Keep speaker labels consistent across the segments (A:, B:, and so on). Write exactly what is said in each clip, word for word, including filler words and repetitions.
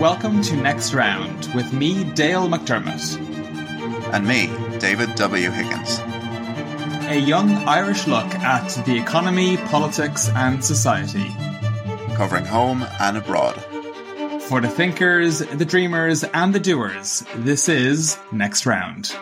A: welcome to Next Round with me, Dale McDermott.
B: And me, David W. Higgins.
A: A young Irish look at the economy, politics and society.
B: Covering home and abroad.
A: For the thinkers, the dreamers and the doers, this is Next Round.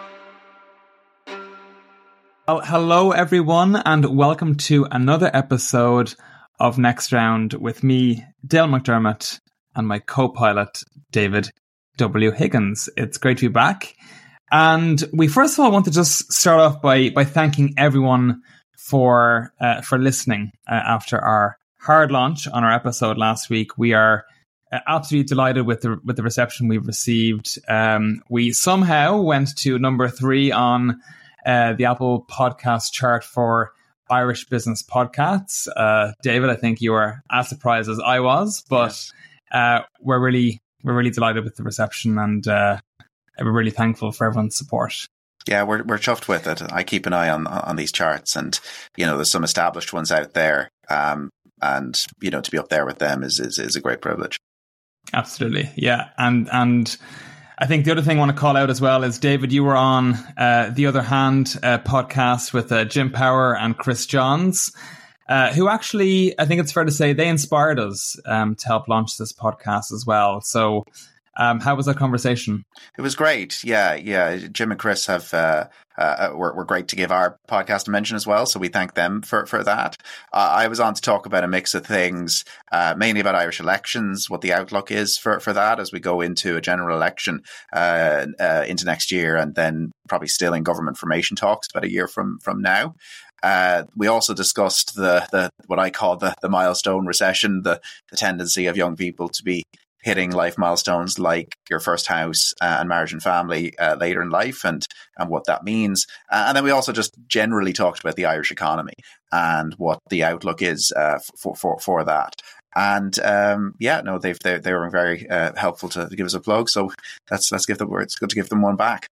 A: Well, hello everyone and welcome to another episode of Next Round with me, Dale McDermott, and my co-pilot, David W. Higgins. It's great to be back. And we first of all want to just start off by by thanking everyone for uh, for listening uh, after our hard launch on our episode last week. We are uh, absolutely delighted with the with the reception we've received. Um, we somehow went to number three on uh, the Apple Podcast chart for Irish business podcasts. Uh, David, I think you were as surprised as I was, but
B: Yes.
A: uh, we're really we're really delighted with the reception, and uh, we're really thankful for everyone's support.
B: Yeah, we're we're chuffed with it. I keep an eye on on these charts, and you know, there's some established ones out there, um, and you know, to be up there with them is is, is a great privilege.
A: Absolutely, yeah, and and I think the other thing I want to call out as well is, David, you were on uh, The Other Hand uh, podcast with uh, Jim Power and Chris Johns, uh, who actually, I think it's fair to say, they inspired us um, to help launch this podcast as well. So um, how was that conversation?
B: It was great. Yeah, yeah. Jim and Chris have uh, uh, were, were great to give our podcast a mention as well. So we thank them for for that. Uh, I was on to talk about a mix of things, uh, mainly about Irish elections, what the outlook is for, for that as we go into a general election uh, uh, into next year, and then probably still in government formation talks about a year from from now. Uh, we also discussed the the what I call the the milestone recession, the the tendency of young people to be hitting life milestones like your first house uh, and marriage and family uh, later in life, and and what that means. Uh, and then we also just generally talked about the Irish economy and what the outlook is uh, for for for that. And um, yeah, no, they've they they were very uh, helpful to, to give us a plug. So let's let's give them it's good to give them one back.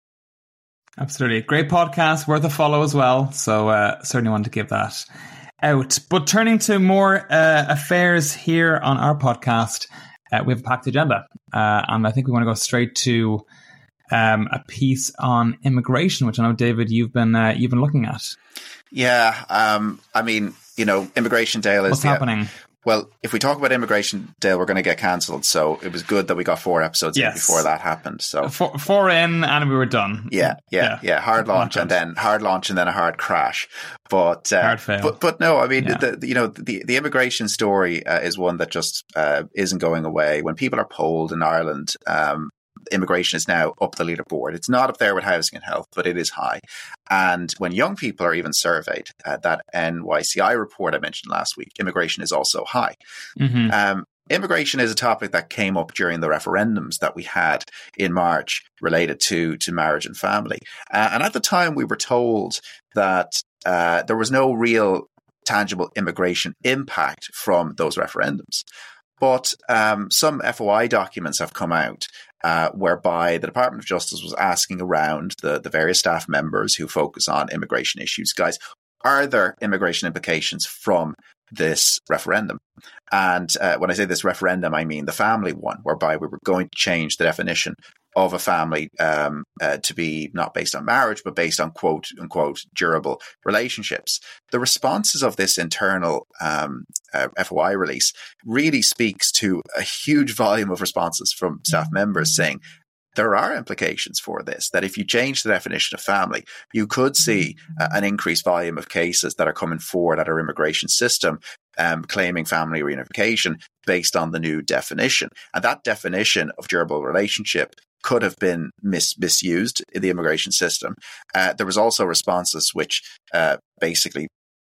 A: Absolutely, great podcast, worth a follow as well. So uh, certainly want to give that out. But turning to more uh, affairs here on our podcast. Uh, we have a packed agenda, uh, and I think we want to go straight to um, a piece on immigration, which I know, David, you've been uh, you've been looking at.
B: Yeah, um, I mean, you know, immigration, Dale, is
A: what's
B: the,
A: happening.
B: Well, if we talk about immigration, Dale, we're going to get cancelled. So it was good that we got four episodes
A: yes.
B: in before that happened. So
A: four, four in, and we were done.
B: Yeah, yeah, yeah. yeah. Hard launch and then hard launch and then a hard crash. But uh,
A: hard fail.
B: But but no, I mean,
A: yeah.
B: the, you know, the the immigration story uh, is one that just uh, isn't going away. When people are polled in Ireland, um, immigration is now up the leaderboard. It's not up there with housing and health, but it is high. And when young people are even surveyed, uh, that N Y C I report I mentioned last week, immigration is also high.
A: Mm-hmm.
B: Um, immigration is a topic that came up during the referendums that we had in March related to, to marriage and family. Uh, and at the time, we were told that uh, there was no real tangible immigration impact from those referendums. But um, some F O I documents have come out uh, whereby the Department of Justice was asking around the, the various staff members who focus on immigration issues, guys, are there immigration implications from this referendum? And uh, when I say this referendum, I mean the family one, whereby we were going to change the definition of a family um, uh, to be not based on marriage, but based on quote unquote durable relationships. The responses of this internal um, uh, F O I release really speaks to a huge volume of responses from staff members saying there are implications for this, that if you change the definition of family, you could see uh, an increased volume of cases that are coming forward at our immigration system um, claiming family reunification based on the new definition. And that definition of durable relationship could have been mis- misused in the immigration system. Uh, there was also responses which uh, basically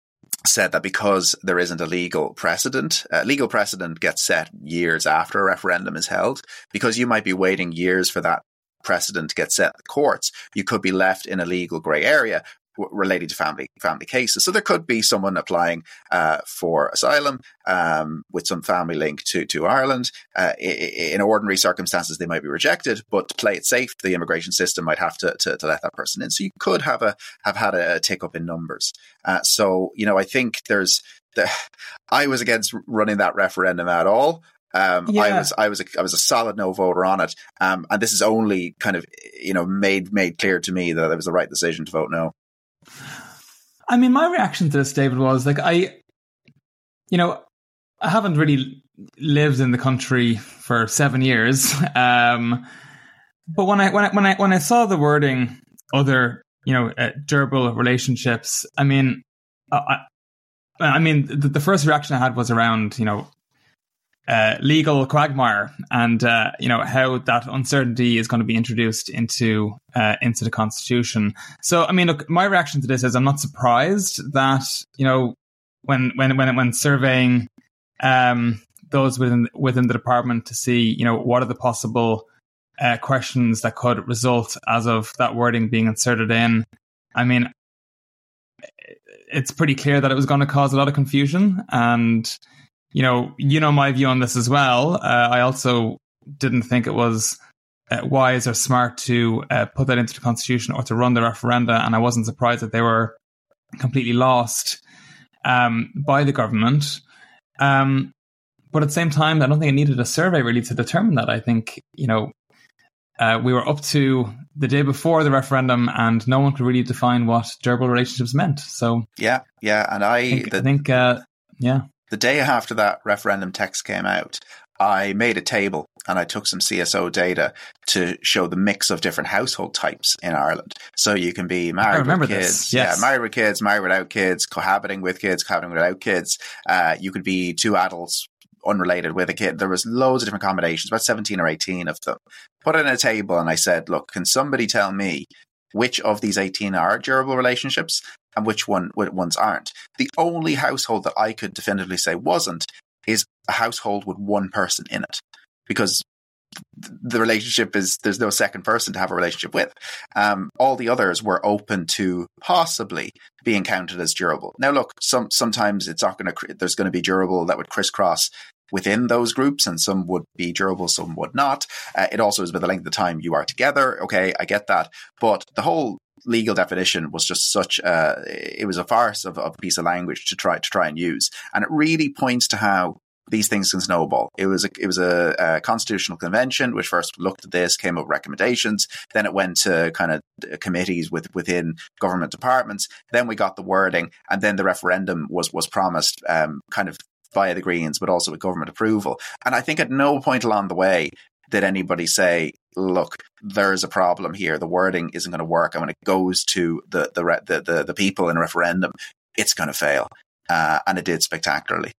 B: said that because there isn't a legal precedent, uh, legal precedent gets set years after a referendum is held, because you might be waiting years for that precedent to get set in the courts, you could be left in a legal grey area related to family family cases. So there could be someone applying uh, for asylum um, with some family link to to Ireland. Uh, in ordinary circumstances, they might be rejected, but to play it safe, the immigration system might have to to, to let that person in. So you could have a have had a, a tick up in numbers. Uh, so you know, I think there's the. I was against running that referendum at all. Um,
A: Yeah.
B: I was I was a, I was a solid no voter on it, um, and this is only kind of you know made made clear to me that it was the right decision to vote no.
A: I mean, my reaction to this, David, was like I, you know, I haven't really lived in the country for seven years, um, but when I when I when I when I saw the wording other you know uh, durable relationships, I mean, I, I mean the, the first reaction I had was around you know. Uh, legal quagmire and uh, you know how that uncertainty is going to be introduced into uh, into the Constitution. So I mean, look, my reaction to this is I'm not surprised that you know when when when when surveying um, those within within the department to see you know what are the possible uh, questions that could result as of that wording being inserted in. I mean, it's pretty clear that it was going to cause a lot of confusion and. You know, you know my view on this as well. Uh, I also didn't think it was uh, wise or smart to uh, put that into the Constitution or to run the referenda, and I wasn't surprised that they were completely lost um, by the government. Um, but at the same time, I don't think it needed a survey really to determine that. I think, you know, uh, we were up to the day before the referendum and no one could really define what durable relationships meant. So
B: yeah, yeah, and I
A: I think,
B: the,
A: I think uh, yeah.
B: The day after that referendum text came out, I made a table and I took some C S O data to show the mix of different household types in Ireland. So you can be married with kids,
A: this. Yes.
B: yeah, married with kids, married without kids, cohabiting with kids, cohabiting without kids. Uh, you could be two adults unrelated with a kid. There was loads of different combinations, about seventeen or eighteen of them. Put it in a table and I said, look, can somebody tell me which of these eighteen are durable relationships and which one which ones aren't? The only household that I could definitively say wasn't is a household with one person in it, because the relationship is, there's no second person to have a relationship with. Um, all the others were open to possibly being counted as durable. Now, look, some sometimes it's not going to, there's going to be durable that would crisscross within those groups, and some would be durable, some would not. Uh, it also is about the length of time you are together. Okay, I get that. But the whole legal definition was just such a, it was a farce of, of a piece of language to try to try and use. And it really points to how these things can snowball. It was a, it was a, a constitutional convention which first looked at this, came up with recommendations. Then it went to kind of committees with, within government departments. Then we got the wording, and then the referendum was was promised um, kind of via the Greens, but also with government approval. And I think at no point along the way did anybody say, look, there's a problem here. The wording isn't going to work. And when it goes to the the the, the, the people in a referendum, it's going to fail. Uh, and it did spectacularly.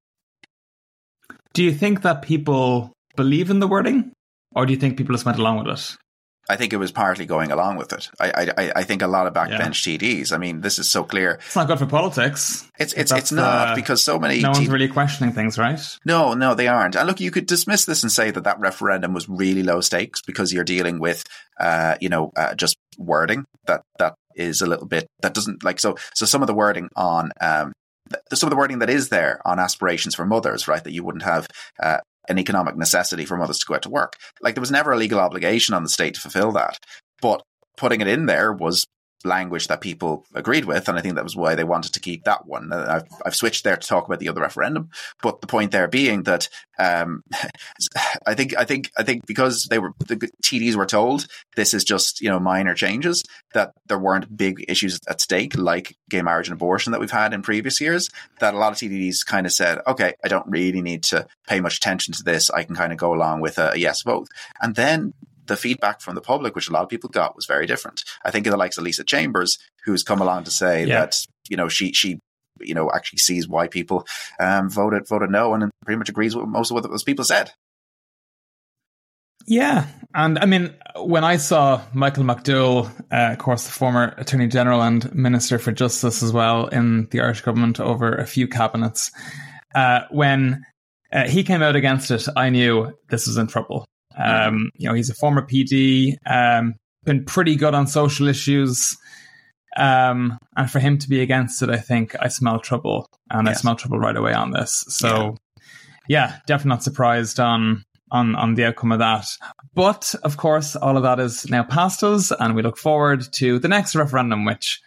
A: Do you think that people believe in the wording, or do you think people just went along with it?
B: I think it was partly going along with it. I I, I think a lot of backbench yeah. T Ds. I mean, this is so clear.
A: It's not good for politics.
B: It's it's it's not uh, because so many.
A: No one's
B: T-
A: really questioning things, right?
B: No, no, they aren't. And look, you could dismiss this and say that that referendum was really low stakes because you're dealing with, uh, you know, uh, just wording that that is a little bit that doesn't like so. So some of the wording on um, some of the wording that is there on aspirations for mothers, right? That you wouldn't have. Uh, an economic necessity for mothers to go out to work. Like there was never a legal obligation on the state to fulfill that. But putting it in there was language that people agreed with. And I think that was why they wanted to keep that one. I've, I've switched there to talk about the other referendum. But the point there being that um, I think I think I think because they were the T Ds were told this is just, you know, minor changes, that there weren't big issues at stake like gay marriage and abortion that we've had in previous years, that a lot of T Ds kind of said, okay, I don't really need to pay much attention to this. I can kind of go along with a, a yes vote. And then the feedback from the public, which a lot of people got, was very different. I think of the likes of Lisa Chambers, who's come along to say yeah. that, you know, she, she, you know, actually sees why people um, voted, voted no, and pretty much agrees with most of what those people said.
A: Yeah. And I mean, when I saw Michael McDowell, uh, of course, the former Attorney General and Minister for Justice as well in the Irish government over a few cabinets, uh, when uh, he came out against it, I knew this was in trouble. Um, you know, he's a former P D, um, been pretty good on social issues. Um, and for him to be against it, I think I smell trouble, and yes. I smell trouble right away on this. So yeah, yeah definitely not surprised on, on, on the outcome of that. But of course, all of that is now past us, and we look forward to the next referendum, which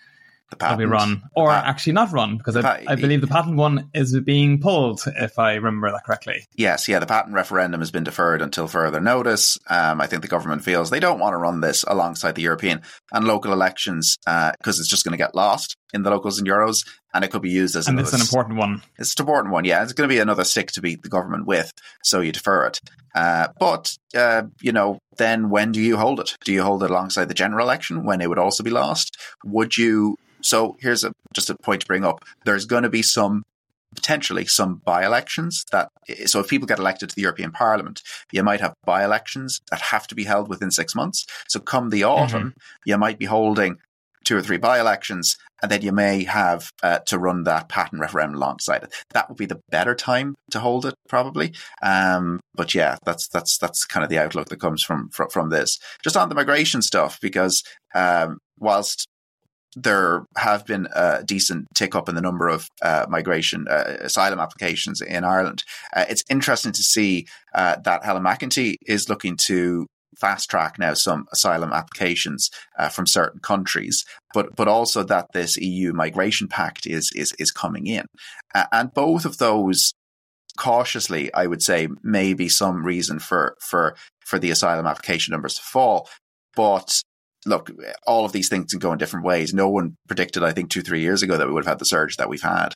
B: The patent,
A: will be run, or
B: pat-
A: actually not run, because I,
B: pat-
A: I believe the patent one is being pulled, if I remember that correctly.
B: Yes, yeah, the patent referendum has been deferred until further notice. Um, I think the government feels they don't want to run this alongside the European and local elections because uh, it's just going to get lost in the locals and Euros, and it could be used as
A: and
B: another...
A: And it's an important one.
B: It's an important one, yeah. It's going to be another stick to beat the government with, so you defer it. Uh, but, uh, you know, then when do you hold it? Do you hold it alongside the general election when it would also be lost? Would you... So here's a, just a point to bring up. There's going to be some, potentially some by-elections that, so if people get elected to the European Parliament, you might have by-elections that have to be held within six months. So come the autumn, mm-hmm. you might be holding two or three by-elections, and then you may have uh, to run that patent referendum alongside it. That would be the better time to hold it, probably. Um, but yeah, that's that's that's kind of the outlook that comes from from, from this. Just on the migration stuff, because um, whilst there have been a decent tick up in the number of uh, migration uh, asylum applications in Ireland, uh, it's interesting to see uh, that Helen McEntee is looking to fast track now some asylum applications uh, from certain countries, but but also that this E U migration pact is is is coming in, uh, and both of those, cautiously, I would say, may be some reason for for for the asylum application numbers to fall, but. Look, all of these things can go in different ways. No one predicted, I think, two, three years ago that we would have had the surge that we've had.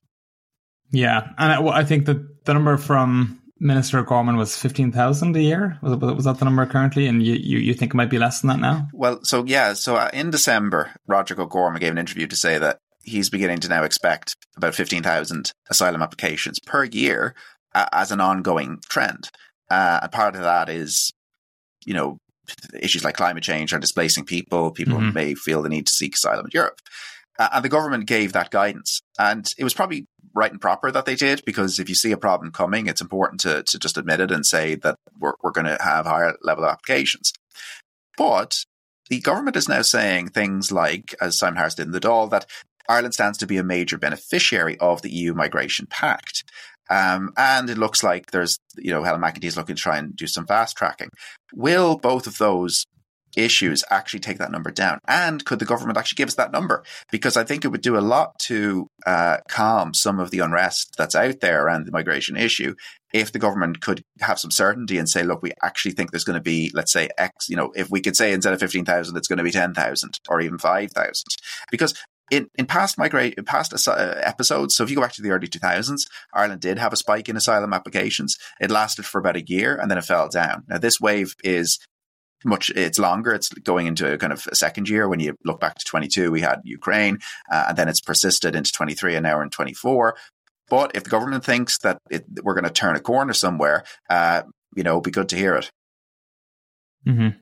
A: Yeah, and I, I think that the number from Minister Gorman was fifteen thousand a year. Was, was that the number currently? And you, you, you think it might be less than that now?
B: Well, so yeah, so in December, Roderick O'Gorman gave an interview to say that he's beginning to now expect about fifteen thousand asylum applications per year uh, as an ongoing trend. Uh, and part of that is, you know, issues like climate change are displacing people. People mm-hmm. may feel the need to seek asylum in Europe. Uh, and the government gave that guidance. And it was probably right and proper that they did, because if you see a problem coming, it's important to, to just admit it and say that we're, we're going to have higher level applications. But the government is now saying things like, as Simon Harris did in the Dáil, that Ireland stands to be a major beneficiary of the E U Migration Pact. Um, and it looks like there's, you know, Helen McEntee is looking to try and do some fast tracking. Will both of those issues actually take that number down? And could the government actually give us that number? Because I think it would do a lot to uh, calm some of the unrest that's out there around the migration issue if the government could have some certainty and say, look, we actually think there's going to be, let's say, X, you know, if we could say instead of fifteen thousand, it's going to be ten thousand or even five thousand. Because In, in past migrate, past uh, episodes, so if you go back to the early two thousands, Ireland did have a spike in asylum applications. It lasted for about a year and then it fell down. Now, this wave is much, it's longer. It's going into a kind of a second year. When you look back to twenty-two, we had Ukraine, uh, and then it's persisted into twenty-three and now we're in twenty-four. But if the government thinks that it, we're going to turn a corner somewhere, uh, you know, it'd be good to hear it.
A: Mm-hmm.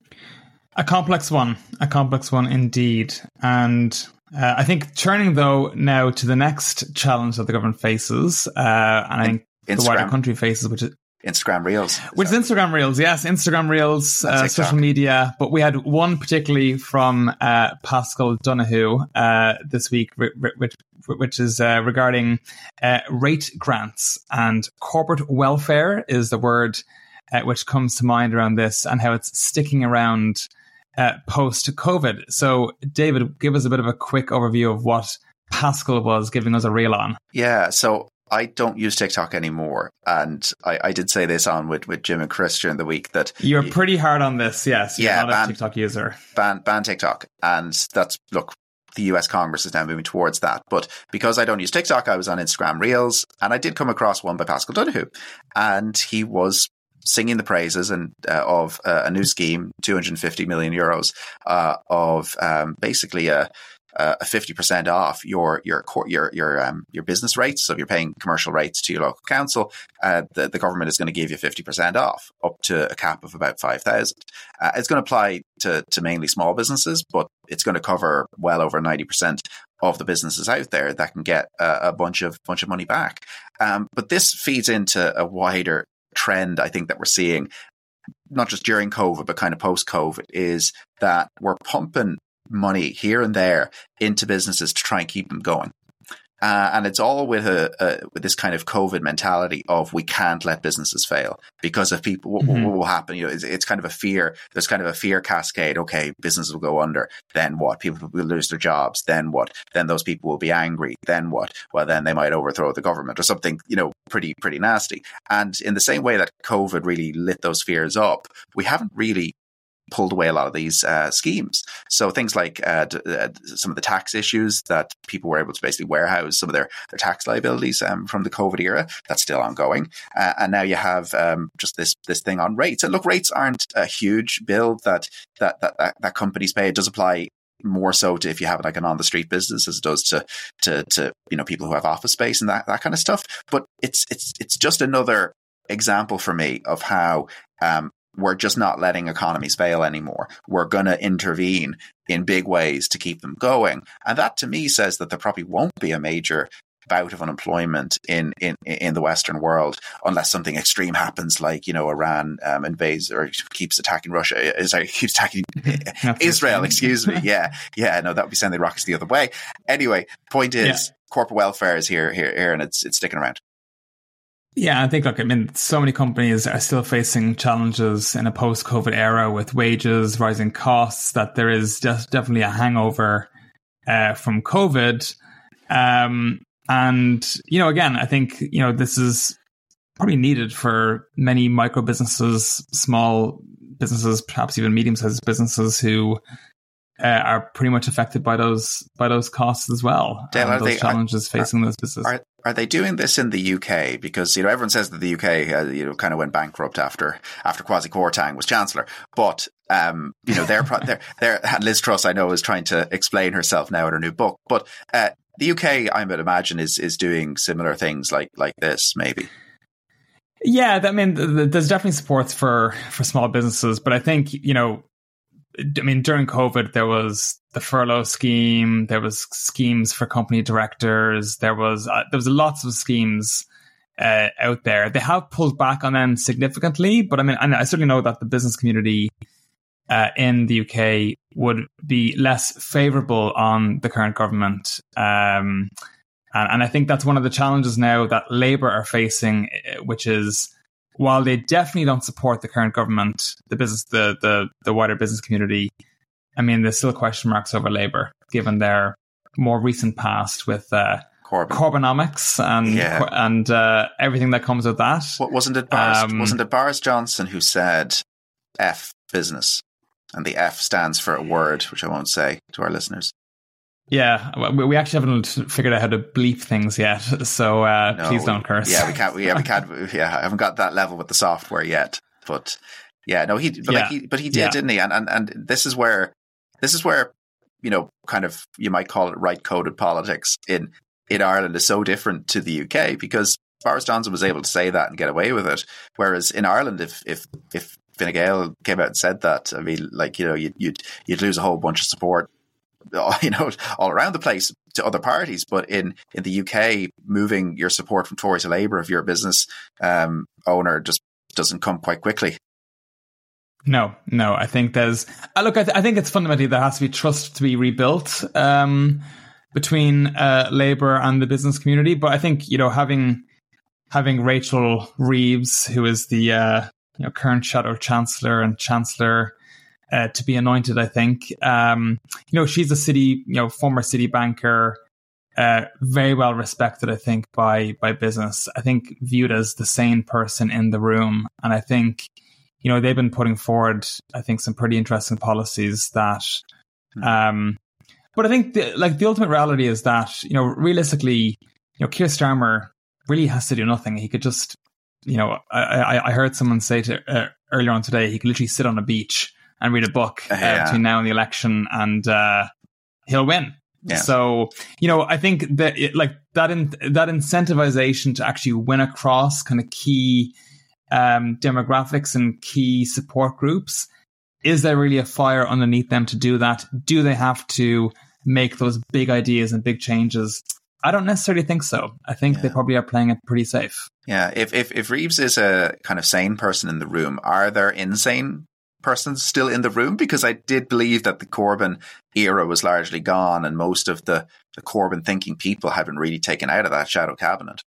A: A complex one, a complex one indeed. And Uh, I think turning, though, now to the next challenge that the government faces, uh, and I think Instagram. The wider country faces, which is
B: Instagram Reels.
A: Which is Instagram Reels, yes, Instagram Reels, uh, social media. But we had one particularly from uh, Paschal Donoghue uh, this week, which, which is uh, regarding uh, rate grants, and corporate welfare is the word uh, which comes to mind around this, and how it's sticking around Uh, post-COVID. So, David, give us a bit of a quick overview of what Paschal was giving us a reel on.
B: Yeah, so I don't use TikTok anymore. And I, I did say this on with, with Jim and Chris during the week that...
A: You're pretty hard on this, yes. You're
B: yeah,
A: not
B: ban,
A: a TikTok user.
B: Ban, ban TikTok. And that's, look, the U S Congress is now moving towards that. But because I don't use TikTok, I was on Instagram Reels, and I did come across one by Paschal Donoghue. And he was singing the praises and uh, of uh, a new scheme, two hundred fifty million euros, uh, of um, basically a, a fifty percent off your your your your um, your business rates. So if you're paying commercial rates to your local council, uh, the, the government is going to give you fifty percent off, up to a cap of about five thousand. Uh, it's going to apply to to mainly small businesses, but it's going to cover well over ninety percent of the businesses out there that can get a, a bunch of bunch of money back. Um, but this feeds into a wider trend, I think, that we're seeing, not just during COVID, but kind of post-COVID, is that we're pumping money here and there into businesses to try and keep them going. Uh, and it's all with a, a with this kind of COVID mentality of we can't let businesses fail because if people, what, mm-hmm. what will happen? You know, it's, it's kind of a fear. There's kind of a fear cascade. Okay, businesses will go under. Then what? People will lose their jobs. Then what? Then those people will be angry. Then what? Well, then they might overthrow the government or something, you know, pretty, pretty nasty. And in the same way that COVID really lit those fears up, we haven't really pulled away a lot of these uh, schemes. So things like uh, d- uh, some of the tax issues that people were able to basically warehouse some of their, their tax liabilities um, from the COVID era, that's still ongoing. Uh, and now you have um, just this this thing on rates. And look, rates aren't a huge bill that that that, that, that companies pay. It does apply more so to if you have like an on the street business as it does to to to you know people who have office space and that, that kind of stuff. But it's it's it's just another example for me of how um, we're just not letting economies fail anymore. We're going to intervene in big ways to keep them going. And that to me says that there probably won't be a major bout of unemployment in, in, in the Western world unless something extreme happens, like, you know, Iran um, invades or keeps attacking Russia, sorry, keeps attacking Israel, excuse me. Yeah, yeah, no, that would be sending rockets the other way. Anyway, point is, yeah. corporate welfare is here, here, here, and it's it's sticking around.
A: Yeah, I think, look, I mean, so many companies are still facing challenges in a post-COVID era with wages, rising costs, that there is just definitely a hangover uh, from COVID. Um, and, you know, again, I think, you know, this is probably needed for many micro businesses, small businesses, perhaps even medium-sized businesses who uh, are pretty much affected by those by those costs as well.
B: Dale,
A: um,
B: are
A: those
B: they,
A: challenges
B: are,
A: facing
B: are,
A: those businesses.
B: Are, are they doing this in the U K? Because, you know, everyone says that the U K, uh, you know, kind of went bankrupt after after Kwasi Kwarteng was Chancellor. But, um, you know, they're, they're, they're, Liz Truss, I know, is trying to explain herself now in her new book. But uh, the U K, I would imagine, is is doing similar things like like this, maybe.
A: Yeah, I mean, there's definitely supports for, for small businesses. But I think, you know, I mean, during COVID, there was the furlough scheme, there was schemes for company directors, there was uh, there was lots of schemes uh, out there. They have pulled back on them significantly, but I mean, I certainly know that the business community uh, in the U K would be less favourable on the current government. Um, and, and I think that's one of the challenges now that Labour are facing, which is, while they definitely don't support the current government, the business, the the the wider business community, I mean, there's still question marks over Labour, given their more recent past with uh,
B: Corbyn.
A: Corbynomics and
B: yeah.
A: and uh, everything that comes with that.
B: What, wasn't it Boris,
A: um,
B: wasn't it Boris Johnson who said F business, and the F stands for a word which I won't say to our listeners.
A: Yeah, we actually haven't figured out how to bleep things yet, so uh,
B: no,
A: please don't curse.
B: Yeah, we can't. We, yeah, we can't. Yeah, I haven't got that level with the software yet. But yeah, no, he. But,
A: yeah.
B: like he, but he did,
A: yeah.
B: didn't he? And, and and this is where this is where you know, kind of you might call it right coded politics in in Ireland is so different to the U K, because Boris Johnson was able to say that and get away with it, whereas in Ireland, if if if Fine Gael came out and said that, I mean, like, you know, you'd you'd, you'd lose a whole bunch of support, you know, all around the place to other parties. But in, in the U K, moving your support from Tory to Labour if you're a business um, owner just doesn't come quite quickly.
A: No, no. I think there's uh, look. I, th- I think it's fundamentally there has to be trust to be rebuilt um, between uh, Labour and the business community. But I think, you know, having having Rachel Reeves, who is the uh, you know current Shadow Chancellor and Chancellor. Uh, to be anointed, I think. Um, you know, she's a city, you know, former city banker, uh, very well respected, I think, by by business. I think viewed as the sane person in the room, and I think, you know, they've been putting forward, I think, some pretty interesting policies that. Um, but I think, the, like, the ultimate reality is that, you know, realistically, you know, Keir Starmer really has to do nothing. He could just, you know, I I, I heard someone say to uh, earlier on today, he could literally sit on a beach and read a book uh, yeah. between now and the election, and uh, he'll win.
B: Yeah.
A: So, you know, I think that it, like that in, that incentivization to actually win across kind of key um, demographics and key support groups, is there really a fire underneath them to do that? Do they have to make those big ideas and big changes? I don't necessarily think so. I think yeah. they probably are playing it pretty safe.
B: Yeah. If, if if Reeves is a kind of sane person in the room, are there insane persons still in the room, because I did believe that the Corbyn era was largely gone and most of the, the Corbyn thinking people had been really taken out of that shadow cabinet.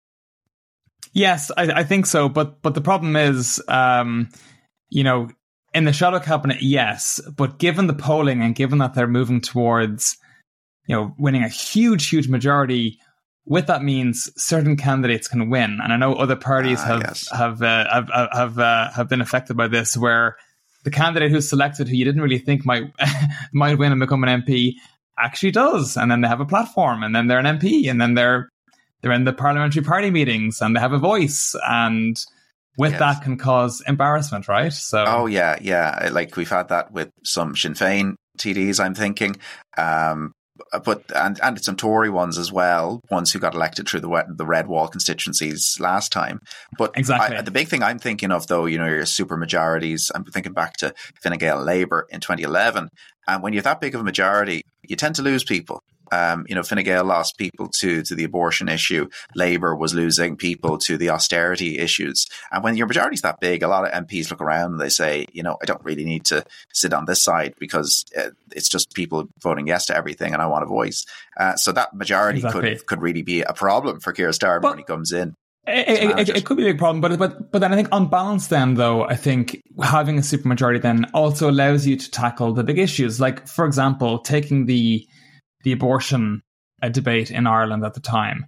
A: Yes, I, I think so. But but the problem is, um, you know, in the shadow cabinet, yes. But given the polling and given that they're moving towards, you know, winning a huge, huge majority, what that means certain candidates can win. And I know other parties
B: ah,
A: have
B: yes.
A: have uh, have have uh, have been affected by this, where the candidate who's selected, who you didn't really think might might win and become an M P, actually does, and then they have a platform, and then they're an M P, and then they're they're in the parliamentary party meetings, and they have a voice, and with
B: yes.
A: that can cause embarrassment, right? So,
B: oh yeah, yeah, like we've had that with some Sinn Féin T Ds, I'm thinking, um, but and and some Tory ones as well, ones who got elected through the the Red Wall constituencies last time. But
A: exactly,
B: I, the big thing I'm thinking of, though, you know, your super majorities. I'm thinking back to Fine Gael Labour in twenty eleven, and when you have that big of a majority, you tend to lose people. Um, you know, Fine Gael lost people to to the abortion issue. Labour was losing people to the austerity issues. And when your majority's that big, a lot of M Ps look around and they say, you know, I don't really need to sit on this side because uh, it's just people voting yes to everything, and I want a voice. Uh, so that majority
A: exactly.
B: could could really be a problem for Keir Starmer but, when he comes in.
A: It, it, it could be a big problem, but but but then I think on balance, then though, I think having a supermajority then also allows you to tackle the big issues. Like, for example, taking the the abortion uh, debate in Ireland at the time.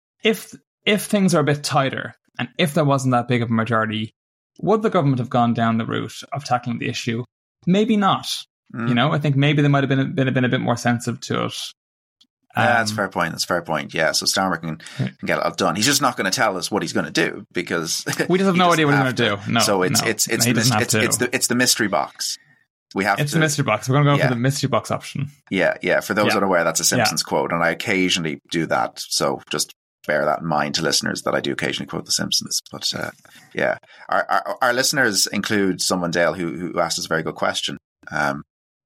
A: If if things are a bit tighter, and if there wasn't that big of a majority, would the government have gone down the route of tackling the issue? Maybe not. Mm. You know, I think maybe they might have been, been, been a bit more sensitive to it.
B: Um, yeah, that's a fair point. That's a fair point. Yeah, so Starmer can, can get it all done. He's just not going to tell us what he's going to do because
A: we just have no idea what he's going to do. No,
B: so it's
A: no,
B: it's it's
A: no,
B: the, it's, it's the it's the mystery box. We have
A: it's
B: to,
A: the mystery box. We're going to go
B: yeah.
A: for the mystery box option.
B: Yeah, yeah. For those
A: yeah.
B: unaware, that's a Simpsons
A: yeah.
B: quote, and I occasionally do that. So just bear that in mind to listeners that I do occasionally quote the Simpsons. But uh, yeah, our, our our listeners include someone, Dale, who who asked us a very good question. Um,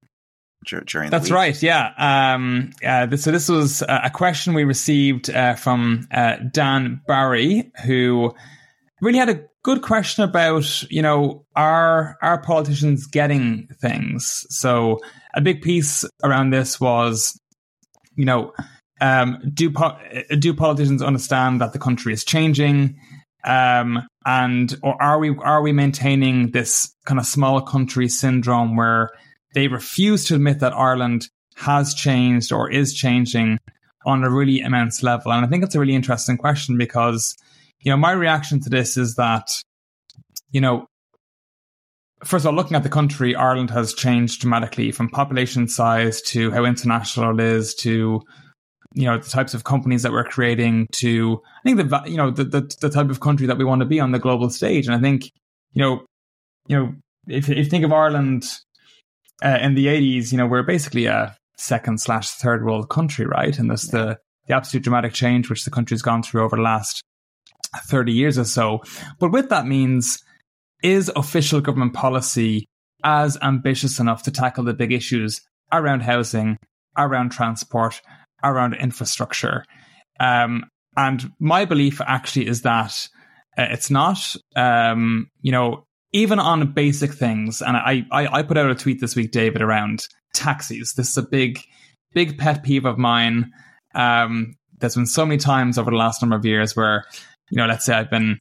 B: during
A: That's
B: the week.
A: right, yeah. Um, uh, this, so this was a question we received uh, from uh, Dan Barry, who really had a good question about, you know, are are politicians getting things? So a big piece around this was, you know, um, do po- do politicians understand that the country is changing, um, and or are we are we maintaining this kind of small country syndrome where they refuse to admit that Ireland has changed or is changing on a really immense level? And I think it's a really interesting question because, you know, my reaction to this is that, you know, first of all, looking at the country, Ireland has changed dramatically from population size to how international it is to, you know, the types of companies that we're creating to, I think, the you know, the, the, the type of country that we want to be on the global stage. And I think, you know, you know, if, if you think of Ireland uh, in the eighties, you know, we're basically a second slash third world country, right? And there's the, the absolute dramatic change which the country's gone through over the last thirty years or so. But with that means, is official government policy as ambitious enough to tackle the big issues around housing, around transport, around infrastructure? Um, and my belief actually is that uh, it's not. Um, you know, even on basic things, and I, I, I put out a tweet this week, David, around taxis. This is a big, big pet peeve of mine. Um, there's been so many times over the last number of years where, you know, let's say I've been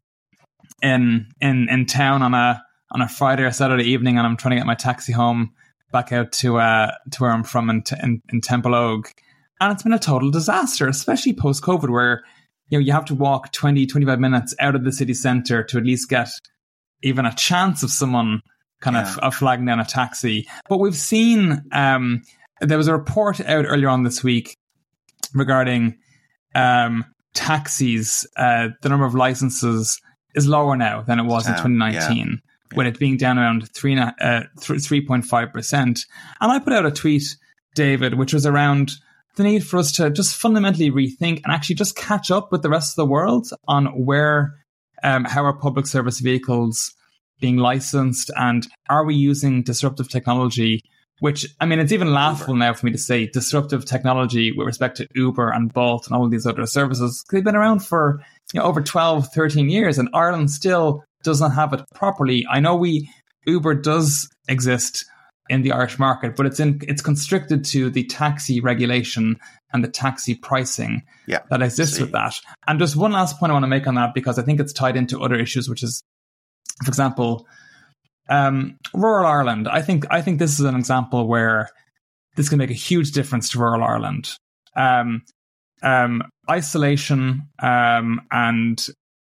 A: in in in town on a on a Friday or Saturday evening, and I'm trying to get my taxi home back out to uh to where I'm from in in, in Temple Ogue, and it's been a total disaster, especially post COVID, where, you know, you have to walk twenty, twenty-five minutes out of the city centre to at least get even a chance of someone kind yeah. of, of flagging down a taxi. But we've seen um there was a report out earlier on this week regarding um taxis. Uh, the number of licenses is lower now than it was in twenty nineteen, yeah. with it being down around three uh, three point five percent. And I put out a tweet, David, which was around the need for us to just fundamentally rethink and actually just catch up with the rest of the world on where, um, how are public service vehicles being licensed, and are we using disruptive technology? Which, I mean, it's even laughable Uber. now for me to say disruptive technology with respect to Uber and Bolt and all of these other services. They've been around for, you know, over twelve, thirteen years, and Ireland still doesn't have it properly. I know we Uber does exist in the Irish market, but it's in it's constricted to the taxi regulation and the taxi pricing
B: yeah,
A: that exists with that. And just one last point I want to make on that, because I think it's tied into other issues, which is, for example, um, rural Ireland. I think I think this is an example where this can make a huge difference to rural Ireland. Um, um, isolation um, and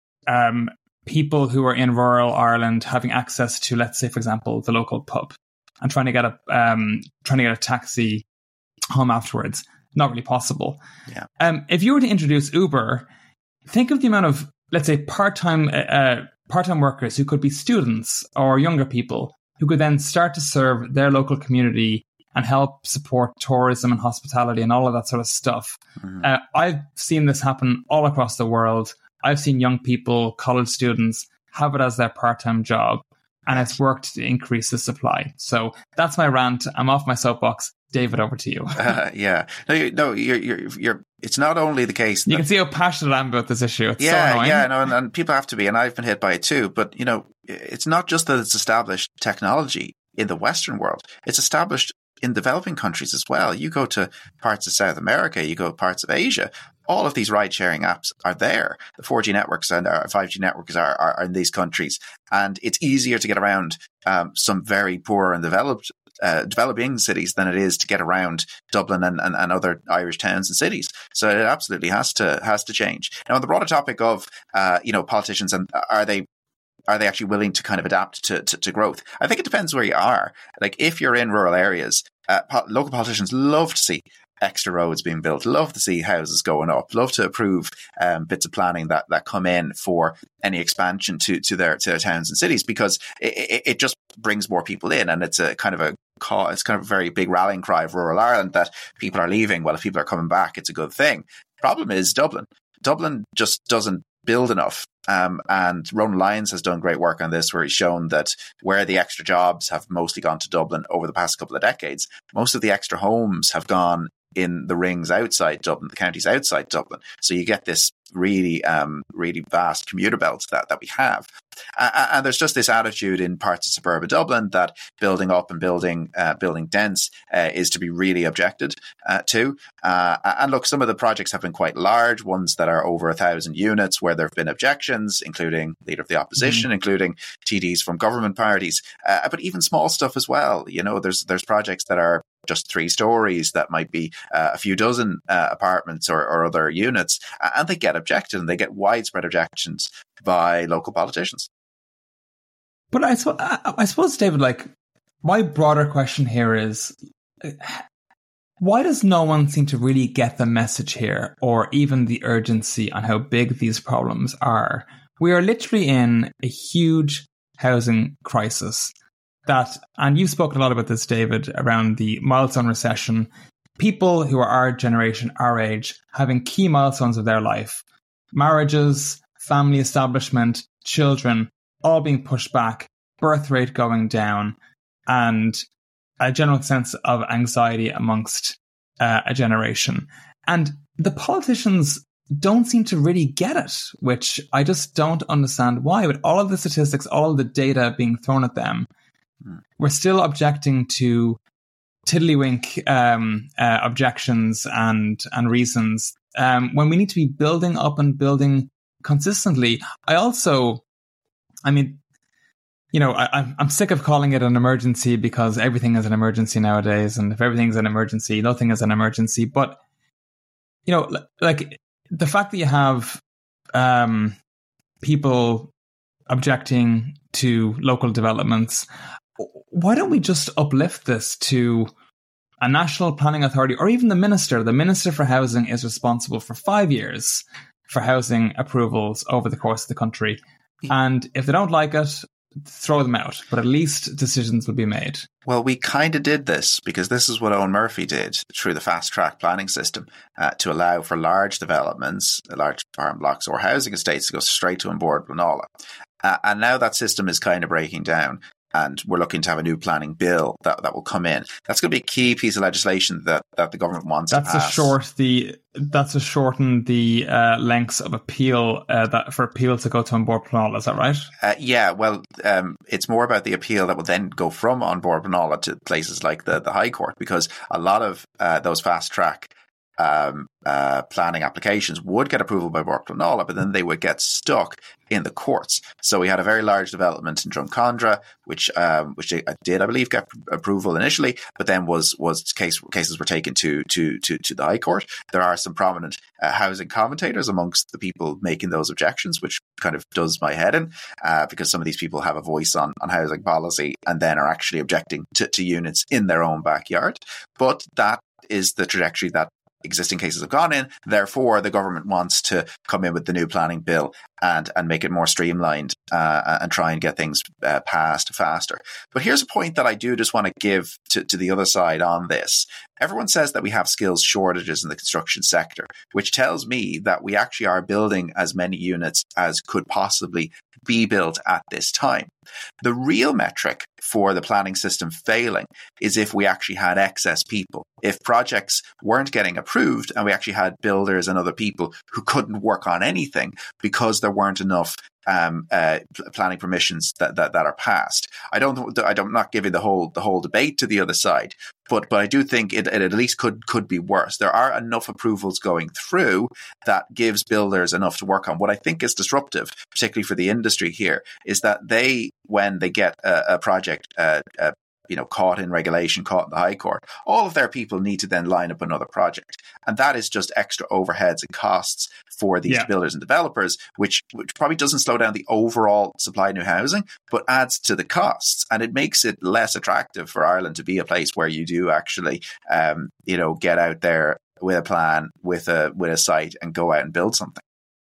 A: um, people who are in rural Ireland having access to, let's say, for example, the local pub and trying to get a um, trying to get a taxi home afterwards, not really possible.
B: Yeah.
A: Um, if you were to introduce Uber, think of the amount of, let's say, part-time uh, part-time workers who could be students or younger people who could then start to serve their local community and help support tourism and hospitality and all of that sort of stuff. Mm-hmm. Uh, I've seen this happen all across the world. I've seen young people, college students, have it as their part-time job, and it's worked to increase the supply. So that's my rant. I'm off my soapbox. David, over to you.
B: uh, yeah. No, you, no, you're, you're, you're, it's not only the case that,
A: you can see how passionate I am about this issue. It's
B: yeah,
A: so annoying.
B: Yeah, no, and, and people have to be, and I've been hit by it too. But, you know, it's not just that it's established technology in the Western world. It's established in developing countries as well. You go to parts of South America, you go to parts of Asia, all of these ride-sharing apps are there. The four G networks and our five G networks are, are, are in these countries. And it's easier to get around um, some very poor and developed uh, developing cities than it is to get around Dublin and, and, and other Irish towns and cities. So it absolutely has to has to change. Now, on the broader topic of uh, you know politicians and are they Are they actually willing to kind of adapt to, to, to growth? I think it depends where you are. Like if you're in rural areas, uh, po- local politicians love to see extra roads being built, love to see houses going up, love to approve um, bits of planning that, that come in for any expansion to, to their to their towns and cities, because it, it, it just brings more people in, and it's a kind of a it's kind of a very big rallying cry of rural Ireland that people are leaving. Well, if people are coming back, it's a good thing. Problem is Dublin. Dublin just doesn't build enough. Um, and Ronan Lyons has done great work on this, where he's shown that where the extra jobs have mostly gone to Dublin over the past couple of decades, most of the extra homes have gone in the rings outside Dublin, the counties outside Dublin. So you get this really, um, really vast commuter belt that, that we have. Uh, and there's just this attitude in parts of suburban Dublin that building up and building uh, building dense uh, is to be really objected uh, to. Uh, and look, some of the projects have been quite large, ones that are over a thousand units where there have been objections, including leader of the opposition, mm-hmm. including T Ds from government parties, uh, but even small stuff as well. You know, there's there's projects that are just three stories that might be uh, a few dozen uh, apartments or, or other units, and they get objected, and they get widespread objections by local politicians.
A: But I, I suppose, David, like, my broader question here is, why does no one seem to really get the message here, or even the urgency on how big these problems are? We are literally in a huge housing crisis. That, and you've spoken a lot about this, David, around the milestone recession. People who are our generation, our age, having key milestones of their life, marriages, family establishment, children, all being pushed back, birth rate going down, and a general sense of anxiety amongst uh, a generation. And the politicians don't seem to really get it, which I just don't understand why. With all of the statistics, all of the data being thrown at them, we're still objecting to tiddlywink um, uh, objections and and reasons um, when we need to be building up and building consistently. I also, I mean, you know, I, I'm sick of calling it an emergency, because everything is an emergency nowadays, and if everything's an emergency, nothing is an emergency. But you know, like the fact that you have um, people objecting to local developments. Why don't we just uplift this to a national planning authority, or even the minister? The Minister for Housing is responsible for five years for housing approvals over the course of the country. And if they don't like it, throw them out. But at least decisions will be made.
B: Well, we kind of did this because this is what Eoin Murphy did through the fast track planning system uh, to allow for large developments, large farm blocks or housing estates to go straight to An Bord Pleanála. Uh, and now that system is kind of breaking down. and we're looking to have a new planning bill that, that will come in. That's going to be a key piece of legislation that, that the government wants
A: that's
B: to pass.
A: A short the that's to shorten the uh, lengths of appeal uh, that for appeal to go to An Bord Pleanála. Is that right?
B: Uh, yeah, well, um, it's more about the appeal that will then go from An Bord Pleanála to places like the, the High Court, because a lot of uh, those fast track Um, uh, planning applications would get approval by Bord Pleanála, but then they would get stuck in the courts. So we had a very large development in Drumcondra, which um, which did, I believe, get approval initially, but then was was case, cases were taken to to to to the High Court. There are some prominent uh, housing commentators amongst the people making those objections, which kind of does my head in, uh, because some of these people have a voice on on housing policy and then are actually objecting to, to units in their own backyard. But that is the trajectory that existing cases have gone in. Therefore, the government wants to come in with the new planning bill and and make it more streamlined uh, and try and get things uh, passed faster. But here's a point that I do just want to give to, to the other side on this. Everyone says that we have skills shortages in the construction sector, which tells me that we actually are building as many units as could possibly be built at this time. The real metric for the planning system failing is if we actually had excess people. If projects weren't getting approved and we actually had builders and other people who couldn't work on anything because there weren't enough um, uh, planning permissions that, that that are passed. I don't. I don't. I'm not giving the whole the whole debate to the other side, but but I do think it, it at least could could be worse. There are enough approvals going through that gives builders enough to work on. What I think is disruptive, particularly for the industry here, is that they, when they get a, a project uh, uh, you know, caught in regulation, caught in the High Court, all of their people need to then line up another project. And that is just extra overheads and costs for these yeah. builders and developers, which, which probably doesn't slow down the overall supply of new housing, but adds to the costs. And it makes it less attractive for Ireland to be a place where you do actually, um, you know, get out there with a plan, with a with a site and go out and build something.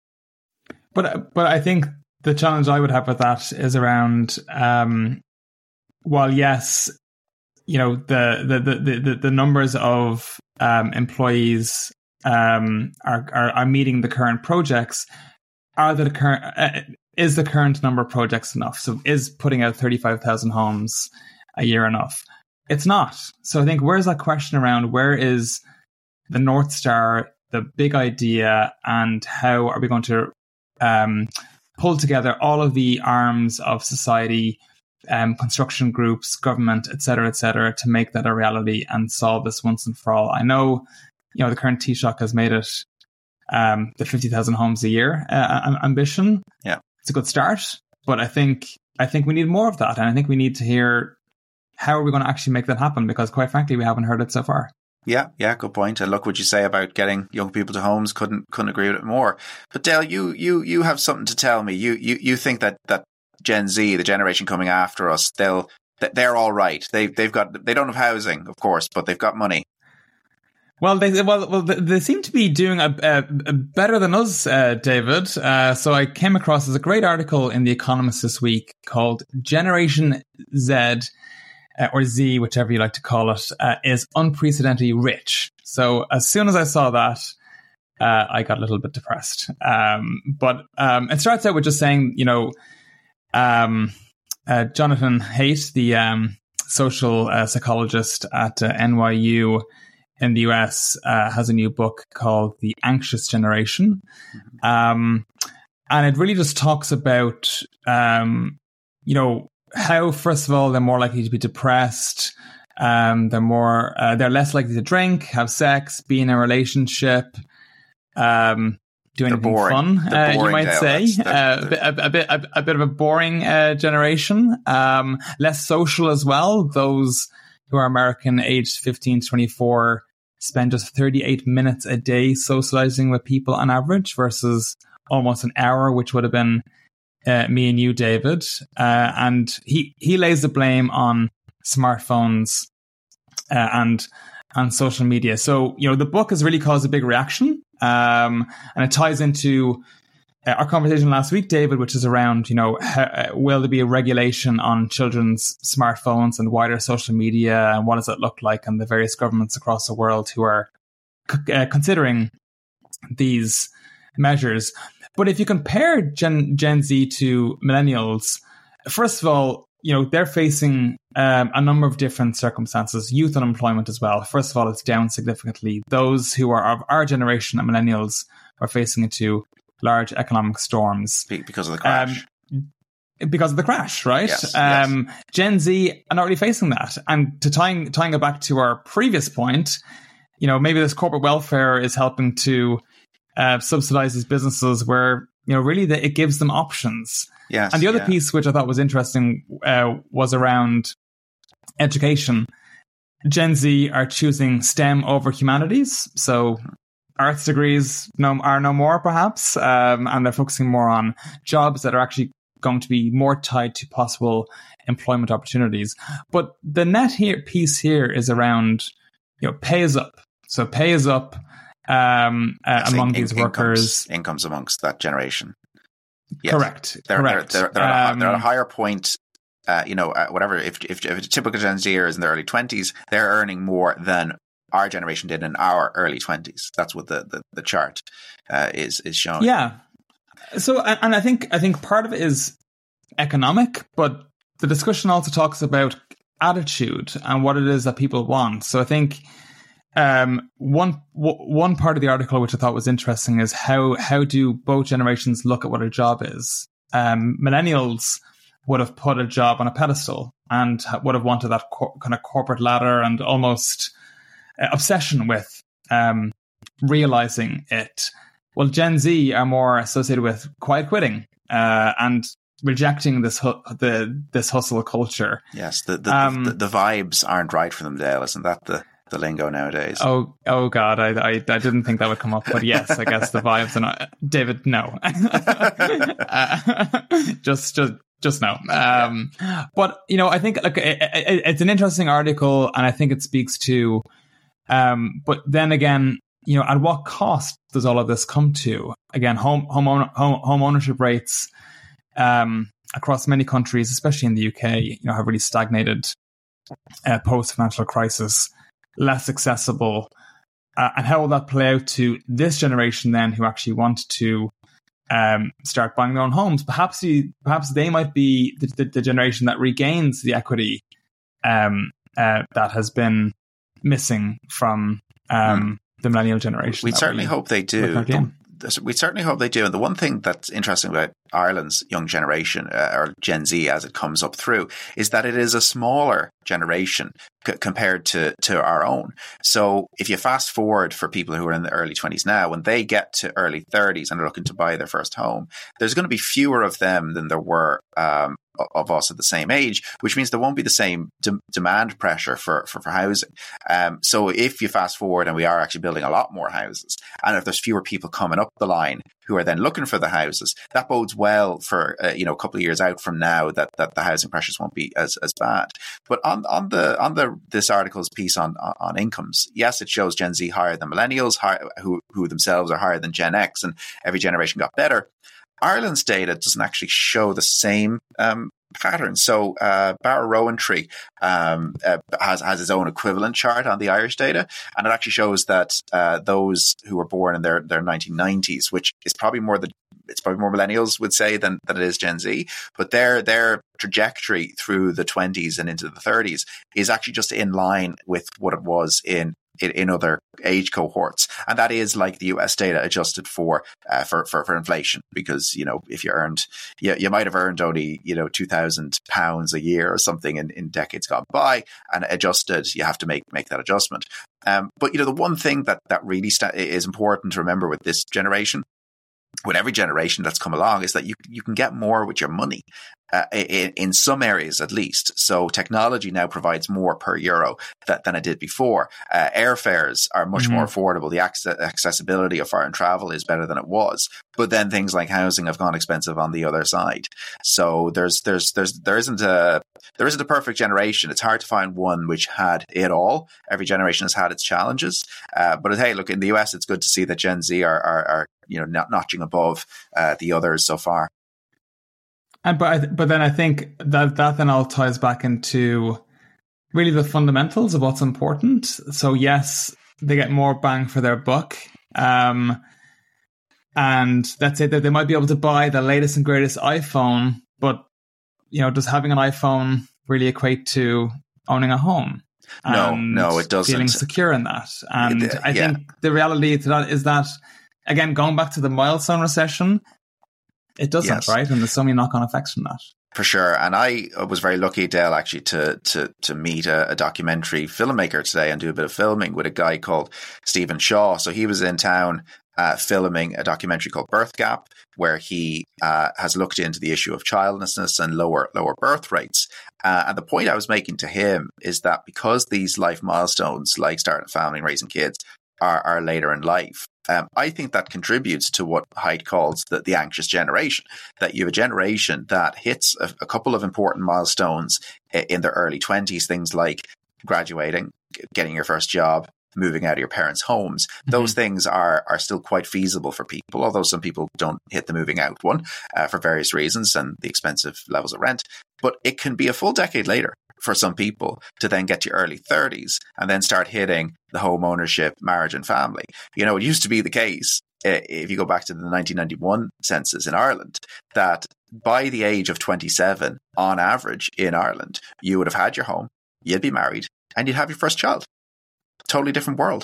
A: But, but I think the challenge I would have with that is around, um, while yes, you know, the the the the, the numbers of um, employees um, are, are are meeting the current projects, are the current uh, is the current number of projects enough? So is putting out thirty-five thousand homes a year enough? It's not. So I think where's that question around where is the North Star, the big idea, and how are we going to um, pull together all of the arms of society, Um, construction groups, government, et cetera, et cetera, to make that a reality and solve this once and for all. I know, you know, the current Taoiseach has made it um, the fifty thousand homes a year uh, ambition.
B: Yeah,
A: it's a good start, but I think I think we need more of that, and I think we need to hear how are we going to actually make that happen, because quite frankly, we haven't heard it so far.
B: Yeah, yeah, good point. And look what you say about getting young people to homes. Couldn't couldn't agree with it more. But Dale, you you you have something to tell me. You you you think that that. Gen Z, the generation coming after us, they'll they're all right. They they've got they don't have housing, of course, but they've got money.
A: Well, they well well they seem to be doing a, a, a better than us, uh, David. Uh, so I came across there's a great article in The Economist this week called "Generation Z" uh, or Z, whichever you like to call it, uh, is unprecedentedly rich. So as soon as I saw that, uh, I got a little bit depressed. Um, but um, it starts out with just saying, you know. Um, uh, Jonathan Haidt, the um, social uh, psychologist at uh, N Y U in the U S, uh, has a new book called The Anxious Generation. Um, and it really just talks about, um, you know, how, first of all, they're more likely to be depressed. Um, they're more, uh, they're less likely to drink, have sex, be in a relationship. Um, Do anything fun, uh, you might say. Uh, a, a bit, a, a bit of a boring uh, generation. Um, less social as well. Those who are American, aged fifteen to twenty-four, spend just thirty-eight minutes a day socializing with people on average, versus almost an hour, which would have been uh, me and you, David. Uh, and he he lays the blame on smartphones uh, and and social media. So, you know, the book has really caused a big reaction. Um, and it ties into uh, our conversation last week, David, which is around, you know, how, uh, will there be a regulation on children's smartphones and wider social media, and what does it look like, and the various governments across the world who are c- uh, considering these measures. But if you compare Gen, Gen Z to millennials, first of all, you know, they're facing um, a number of different circumstances. Youth unemployment as well. First of all, it's down significantly. Those who are of our generation and millennials are facing into large economic storms.
B: Because of the crash.
A: Um, because of the crash, right?
B: Yes,
A: um,
B: yes.
A: Gen Z are not really facing that. And to tying, tying it back to our previous point, you know, maybe this corporate welfare is helping to uh, subsidize these businesses where, you know, really the, it gives them options.
B: Yes,
A: and the other
B: yeah.
A: piece, which I thought was interesting, uh, was around education. Gen Z are choosing STEM over humanities. So arts degrees no, are no more, perhaps. Um, and they're focusing more on jobs that are actually going to be more tied to possible employment opportunities. But the net here piece here is around, you know, pay is up. So pay is up um, uh, among
B: in,
A: these
B: in,
A: workers.
B: Incomes, incomes amongst that generation. Yes.
A: Correct.
B: They're,
A: Correct.
B: They're, they're, they're, at, a,
A: um,
B: they're at a higher point, uh, you know, uh, whatever. If, if, if a typical Gen Zer is in their early twenties, they're earning more than our generation did in our early twenties. That's what the, the, the chart uh, is is showing.
A: Yeah. So, and I think I think part of it is economic, but the discussion also talks about attitude and what it is that people want. So I think um, one w- one part of the article which I thought was interesting is how how do both generations look at what a job is. Um, millennials would have put a job on a pedestal and would have wanted that cor- kind of corporate ladder and almost uh, obsession with um, realizing it. Well, Gen Z are more associated with quiet quitting uh, and rejecting this hu- the this hustle culture.
B: Yes, the the,
A: um,
B: the the vibes aren't right for them, Dale. Isn't that the, the lingo nowadays?
A: Oh, oh God, I, I I didn't think that would come up, but yes, I guess the vibes are not. David, no, uh, just just just no. Um, but you know, I think like it, it, it's an interesting article, and I think it speaks to. Um, but then again, you know, at what cost does all of this come to? Again, home home own, home, home ownership rates um, across many countries, especially in the U K, you know, have really stagnated uh, post financial crisis, less accessible. Uh, and how will that play out to this generation then, who actually want to um, start buying their own homes? Perhaps the, perhaps they might be the, the, the generation that regains the equity um, uh, that has been missing from um, hmm. the millennial generation.
B: We'd certainly
A: we
B: hope they do. We certainly hope they do. And the one thing that's interesting about Ireland's young generation, uh, or Gen Z as it comes up through, is that it is a smaller generation c- compared to, to our own. So if you fast forward for people who are in the early twenties now, when they get to early thirties and are looking to buy their first home, there's going to be fewer of them than there were um, of us at the same age, which means there won't be the same de- demand pressure for, for, for housing. Um, so if you fast forward and we are actually building a lot more houses, and if there's fewer people coming up the line who are then looking for the houses, that bodes well for, uh, you know, a couple of years out from now that, that the housing pressures won't be as, as bad. But on, on the, on the, this article's piece on, on incomes, yes, it shows Gen Z higher than millennials, high, who, who themselves are higher than Gen X, and every generation got better. Ireland's data doesn't actually show the same um, pattern. So uh, Barrow-Rowantree um, uh, has has its own equivalent chart on the Irish data, and it actually shows that uh, those who were born in their, their nineteen nineties, which is probably more the it's probably more millennials would say than, than it is Gen Z, but their their trajectory through the twenties and into the thirties is actually just in line with what it was in In, in other age cohorts, and that is like the U S data adjusted for uh, for, for for inflation. Because you know, if you earned, you, you might have earned only you know two thousand pounds a year or something in, in decades gone by, and adjusted, you have to make make that adjustment. Um, but you know, the one thing that that really sta- is important to remember with this generation, with every generation that's come along, is that you you can get more with your money. Uh, in, in some areas, at least. So technology now provides more per euro that, than it did before. Uh, airfares are much mm-hmm. more affordable. The access, accessibility of foreign travel is better than it was. But then things like housing have gone expensive on the other side. So there's there's there's there isn't a there isn't a perfect generation. It's hard to find one which had it all. Every generation has had its challenges. Uh, but hey, look, in the U S, it's good to see that Gen Z are are, are you know not notching above uh, the others so far.
A: And but I, but then I think that that then all ties back into really the fundamentals of what's important. So yes, they get more bang for their buck, um, and let's say that they might be able to buy the latest and greatest iPhone, but you know, does having an iPhone really equate to owning a home?
B: No,
A: and
B: no, it doesn't.
A: Feeling secure in that. And
B: Yeah.
A: I think the reality to that is that, again, going back to the milestone recession, it doesn't,
B: Yes.
A: right? And there's so many knock-on effects from that.
B: For sure. And I was very lucky, Dale, actually, to to to meet a, a documentary filmmaker today and do a bit of filming with a guy called Stephen Shaw. So he was in town uh, filming a documentary called Birth Gap, where he uh, has looked into the issue of childlessness and lower lower birth rates. Uh, and the point I was making to him is that because these life milestones, like starting a family and raising kids, are, are later in life, Um, I think that contributes to what Haidt calls the, the anxious generation, that you have a generation that hits a, a couple of important milestones in their early twenties, things like graduating, getting your first job, moving out of your parents' homes. Mm-hmm. Those things are are still quite feasible for people, although some people don't hit the moving out one uh, for various reasons and the expensive levels of rent. But it can be a full decade later for some people to then get to your early thirties and then start hitting the home ownership, marriage and family. You know, it used to be the case, uh, if you go back to the nineteen ninety-one census in Ireland, that by the age of twenty-seven, on average in Ireland, you would have had your home, you'd be married, and you'd have your first child. Totally different world.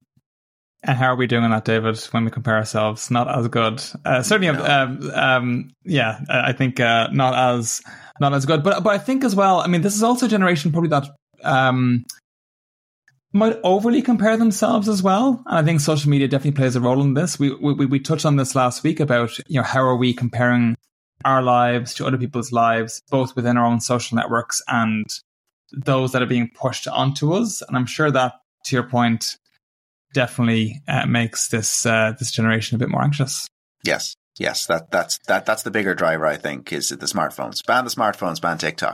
A: And how are we doing on that, David, when we compare ourselves? Not as good. Uh, certainly, no. um, um, yeah, I think uh, not as not as good. But but I think as well, I mean, this is also a generation probably that um, might overly compare themselves as well. And I think social media definitely plays a role in this. We we we touched on this last week about, you know, how are we comparing our lives to other people's lives, both within our own social networks and those that are being pushed onto us. And I'm sure that, to your point, definitely uh, makes this uh, this generation a bit more anxious.
B: Yes, yes, that that's that that's the bigger driver, I think, is the smartphones. Ban the smartphones, ban TikTok.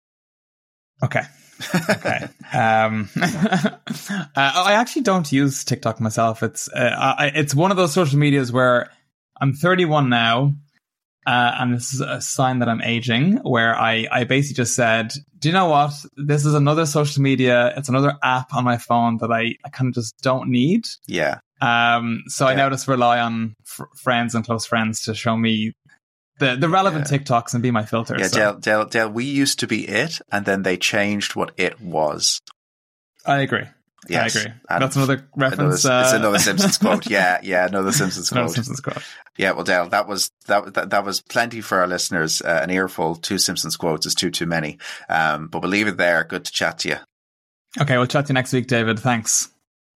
A: Okay. Okay. um, uh, I actually don't use TikTok myself. It's uh, I, it's one of those social medias where I'm thirty-one now, uh, and this is a sign that I'm aging, where I, I basically just said, do you know what? This is another social media. It's another app on my phone that I, I kind of just don't need.
B: Yeah.
A: Um. So yeah. I now just rely on f- friends and close friends to show me the, the relevant yeah. TikToks and be my filter.
B: Yeah,
A: so.
B: Dale, Dale, Dale, we used to be it, and then they changed what it was.
A: I agree.
B: Yes.
A: I agree. And that's another reference.
B: Another,
A: uh,
B: it's another Simpsons quote. Yeah, yeah, another Simpsons quote.
A: Another Simpsons quote.
B: Yeah, well, Dale, that was that that, that was plenty for our listeners. Uh, an earful. Two Simpsons quotes is too too many. Um, but we'll leave it there. Good to chat to you.
A: Okay, we'll chat to you next week, David. Thanks.